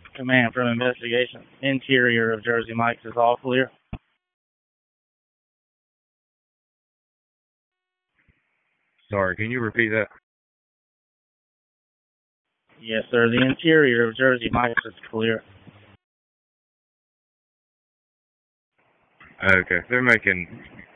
Command from investigation. Interior of Jersey Mike's is all clear. Sorry, can you repeat that? Yes, sir. The interior of Jersey Mike's is clear. Okay, they're making